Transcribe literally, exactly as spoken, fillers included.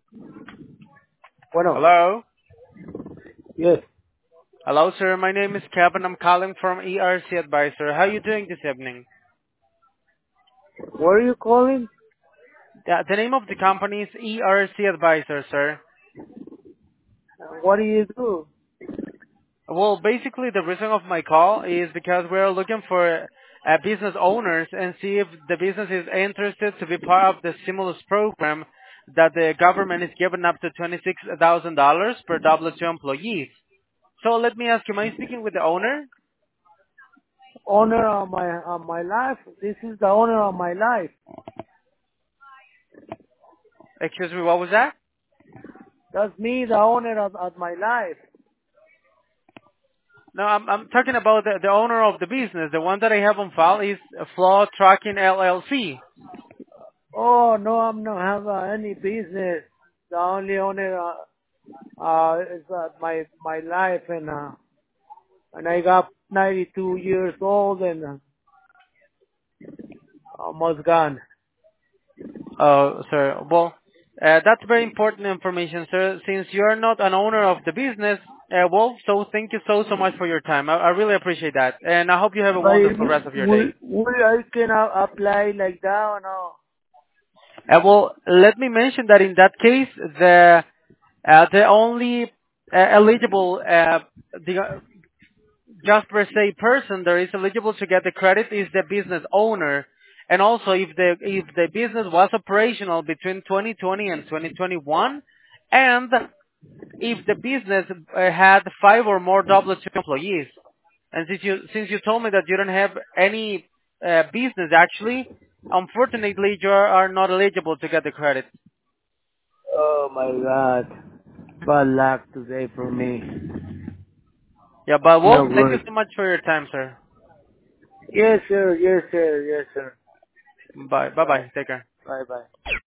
Bueno, Hello? yes. Hello, sir. My name is Kevin. I'm calling from E R C Advisor. How are you doing this evening? Where are you calling? Yeah, the name of the company is E R C Advisor, sir. Uh, What do you do? Well, basically, the reason of my call is because we're looking for uh, business owners and see if the business is interested to be part of the stimulus program that the government is giving up to twenty-six thousand dollars per W two employees. So let me ask you, am I speaking with the owner? Owner of my of my life. This is the owner of my life. Excuse me, what was that? That's me, the owner of, of my life. No, I'm I'm talking about the, the owner of the business. The one that I have on file is Flow Trucking L L C. Oh no, I'm not have uh, any business. The only owner uh, uh, is uh, my my life, and uh, and I got ninety-two years old and uh, almost gone. Oh, sir. Well, uh, that's very important information, sir. Since you're not an owner of the business, uh, well, so thank you so so much for your time. I, I really appreciate that, and I hope you have a But wonderful rest of your will day. will I can uh, apply like that or no? Uh, well, let me mention that in that case, the uh, the only uh, eligible uh, the just per se person that is eligible to get the credit is the business owner. And also if the if the business was operational between twenty twenty and twenty twenty-one, and if the business uh, had five or more W two employees. And since you since you told me that you don't have any uh, business actually, unfortunately you are not eligible to get the credit. Oh my God. Bad luck today for me. Yeah, but No well, thank you good. so much for your time, sir. Yes, sir. Yes, sir. Yes, sir. Bye. Bye Bye. bye. Take care. Bye. Bye.